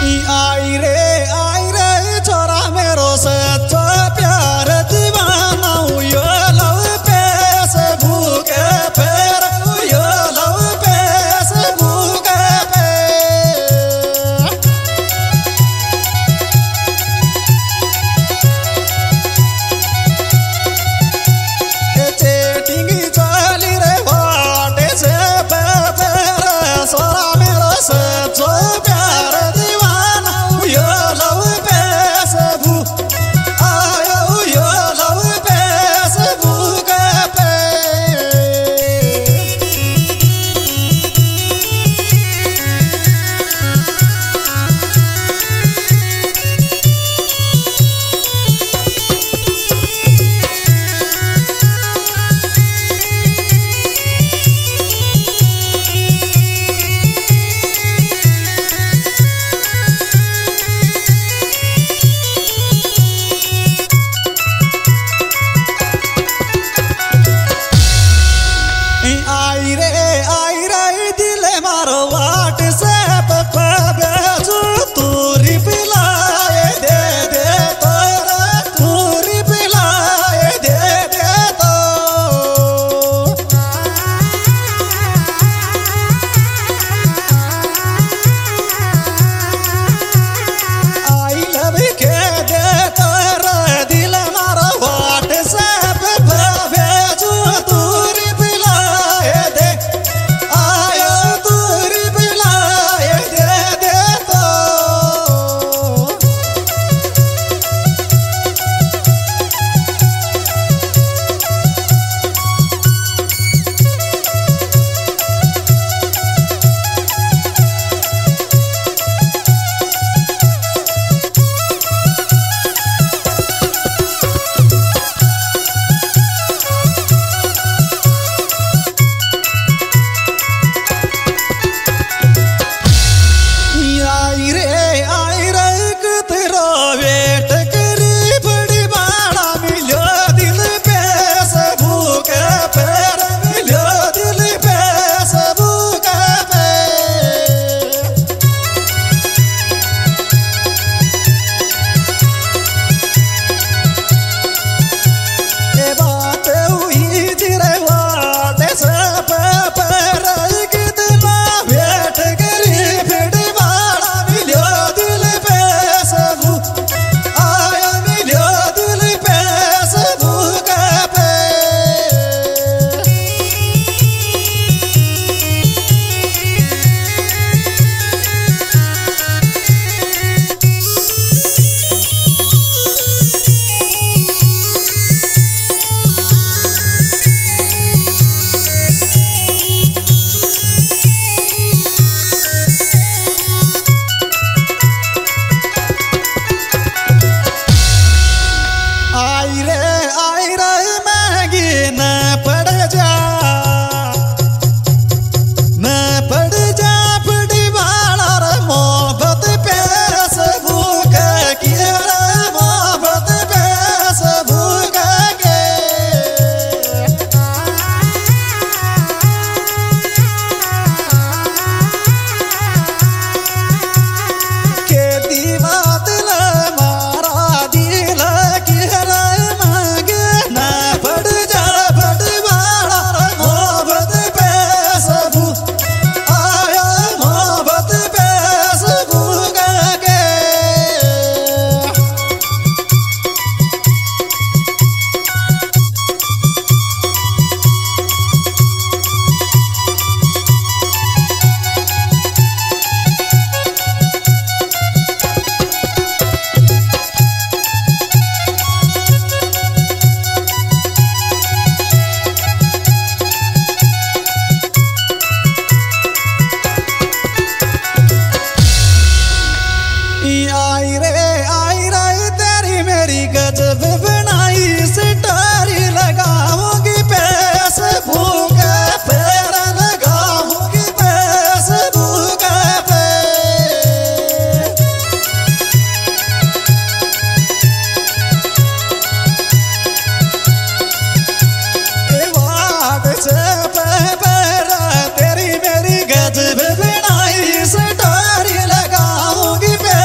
आई रे छोरा मेरो सच्चा प्यार दीवाना यो लव फेसबुक पर यो लव फेसबुक पे चैटिंग चली रे वाटे से पर सोरा मेरो सच्चा प्यार दीवाना यो लव फेसबुक आयो यो लव फेसबुक पे आई रे दिल मारो व्हाट्सएप पर भेजू तू रिप्लाई दे दे तोरा तू रिप्लाई दे दे तो आई लव के दे तोरा दिल मारो व्हाट्सएप पर भेजू तू आई रे तेरी मेरी गजब बनाई स्टोरी लगाऊंगी फेसबुक पर लगाऊंगी फेसबुक पे व्हाट्सएप पर तेरी मेरी गजब बनाई स्टोरी लगाऊंगी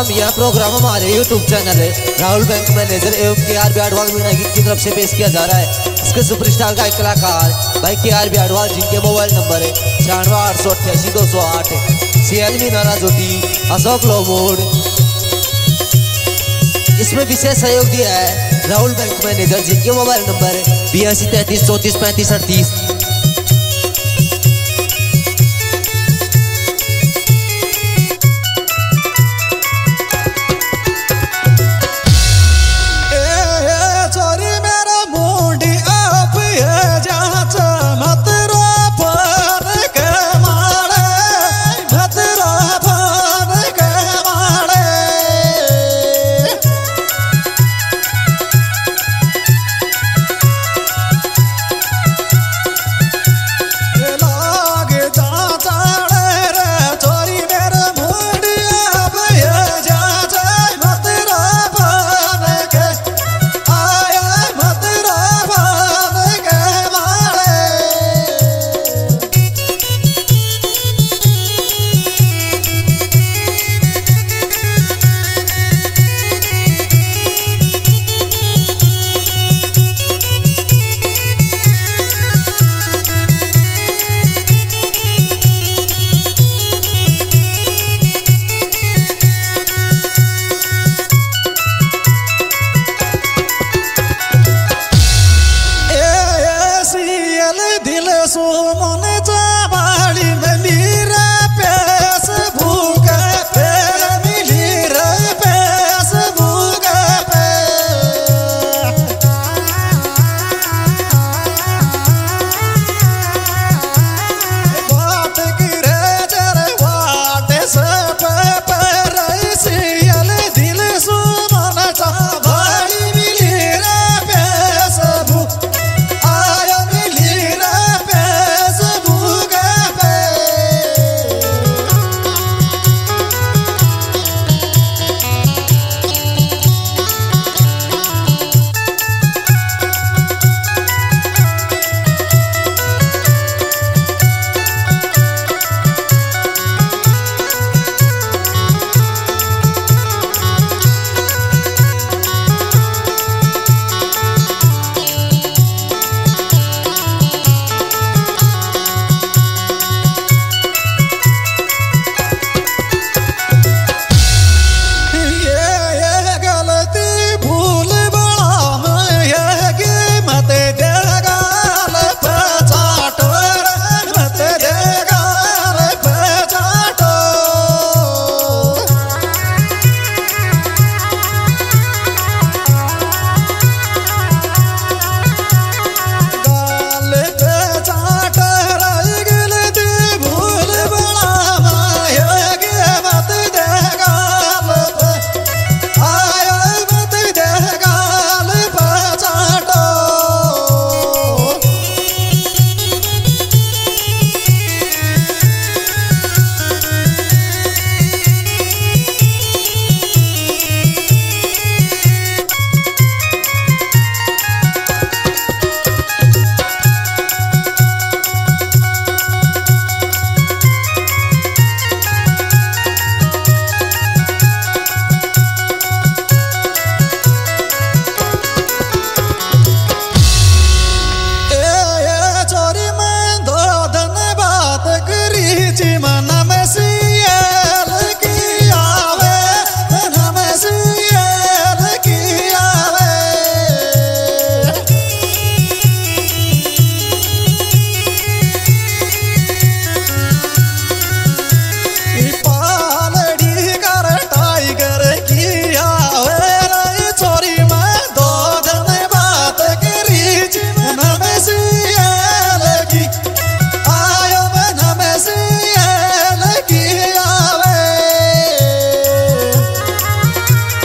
तमाम यह प्रोग्राम हमारे YouTube चैनल है राहुल बैंक मैनेजर एवं KRB अडवाल मीना की तरफ से पेश किया जा रहा है। इसके सुपरस्टार गायक कलाकार भाई KRB अडवाल जिनके मोबाइल नंबर है 96888208 CL मीना जोटी अशोक लोमोड। इसमें विशेष सहयोग दिया है राहुल बैंक मैनेजर जिनके मोबाइल नंबर है 82 33 34 35 38